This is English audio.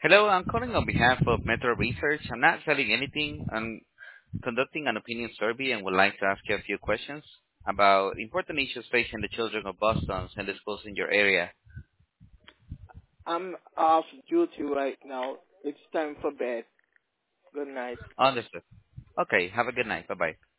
Hello, I'm calling on behalf of Metro Research. I'm not selling anything. I'm conducting an opinion survey and would like to ask you a few questions about important issues facing the children of Boston and the schools in your area. I'm off duty right now. It's time for bed. Good night. Understood. Okay, have a good night. Bye-bye.